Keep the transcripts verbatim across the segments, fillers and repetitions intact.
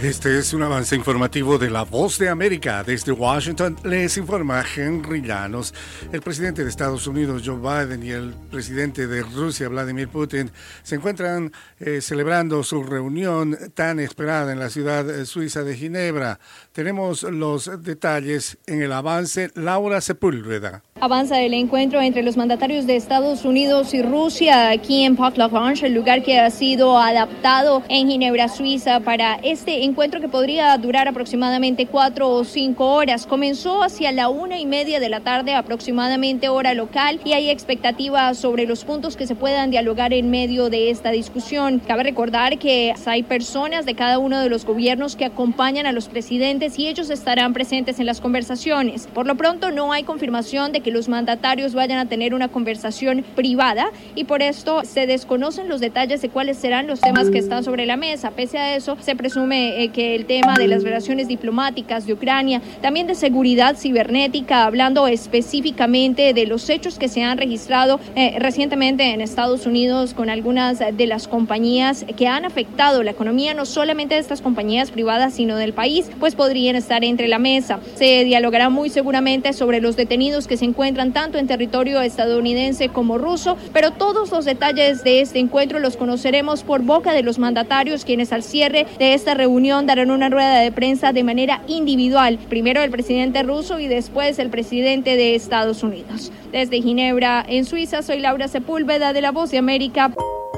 Este es un avance informativo de La Voz de América. Desde Washington les informa Henry Llanos. El presidente de Estados Unidos, Joe Biden, y el presidente de Rusia, Vladimir Putin, se encuentran eh, celebrando su reunión tan esperada en la ciudad suiza de Ginebra. Tenemos los detalles en el avance. Laura Sepúlveda. Avanza el encuentro entre los mandatarios de Estados Unidos y Rusia aquí en Parc-la-Grange, el lugar que ha sido adaptado en Ginebra, Suiza, para este encuentro que podría durar aproximadamente cuatro o cinco horas. Comenzó hacia la una y media de la tarde, aproximadamente hora local, y hay expectativas sobre los puntos que se puedan dialogar en medio de esta discusión. Cabe recordar que hay personas de cada uno de los gobiernos que acompañan a los presidentes y ellos estarán presentes en las conversaciones. Por lo pronto no hay confirmación de que los mandatarios vayan a tener una conversación privada y por esto se desconocen los detalles de cuáles serán los temas que están sobre la mesa. Pese a eso, se presume eh, que el tema de las relaciones diplomáticas de Ucrania, también de seguridad cibernética, hablando específicamente de los hechos que se han registrado eh, recientemente en Estados Unidos con algunas de las compañías que han afectado la economía, no solamente de estas compañías privadas, sino del país, pues podrían estar entre la mesa. Se dialogará muy seguramente sobre los detenidos que se encuentran encuentran tanto en territorio estadounidense como ruso, pero todos los detalles de este encuentro los conoceremos por boca de los mandatarios, quienes al cierre de esta reunión darán una rueda de prensa de manera individual, primero el presidente ruso y después el presidente de Estados Unidos. Desde Ginebra, en Suiza, soy Laura Sepúlveda de La Voz de América.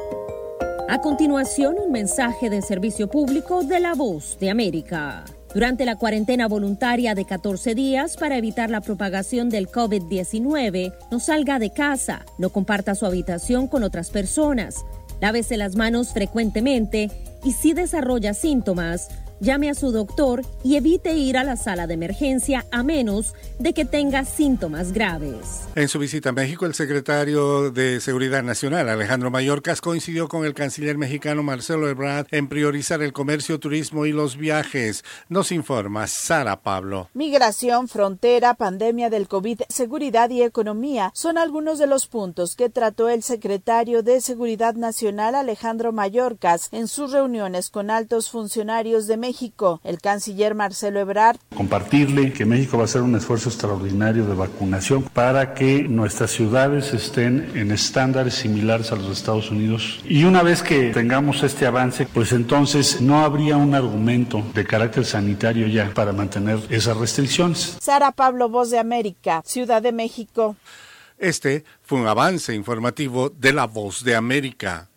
A continuación, un mensaje de servicio público de La Voz de América. Durante la cuarentena voluntaria de catorce días para evitar la propagación del COVID diecinueve, no salga de casa, no comparta su habitación con otras personas, lávese las manos frecuentemente y si desarrolla síntomas, llame a su doctor y evite ir a la sala de emergencia a menos de que tenga síntomas graves. En su visita a México, el secretario de Seguridad Nacional, Alejandro Mayorkas, coincidió con el canciller mexicano Marcelo Ebrard en priorizar el comercio, turismo y los viajes. Nos informa Sara Pablo. Migración, frontera, pandemia del COVID, seguridad y economía son algunos de los puntos que trató el secretario de Seguridad Nacional, Alejandro Mayorkas, en sus reuniones con altos funcionarios de México. México. El canciller Marcelo Ebrard. Compartirle que México va a hacer un esfuerzo extraordinario de vacunación para que nuestras ciudades estén en estándares similares a los de Estados Unidos. Y una vez que tengamos este avance, pues entonces no habría un argumento de carácter sanitario ya para mantener esas restricciones. Sara Pablo, Voz de América, Ciudad de México. Este fue un avance informativo de La Voz de América.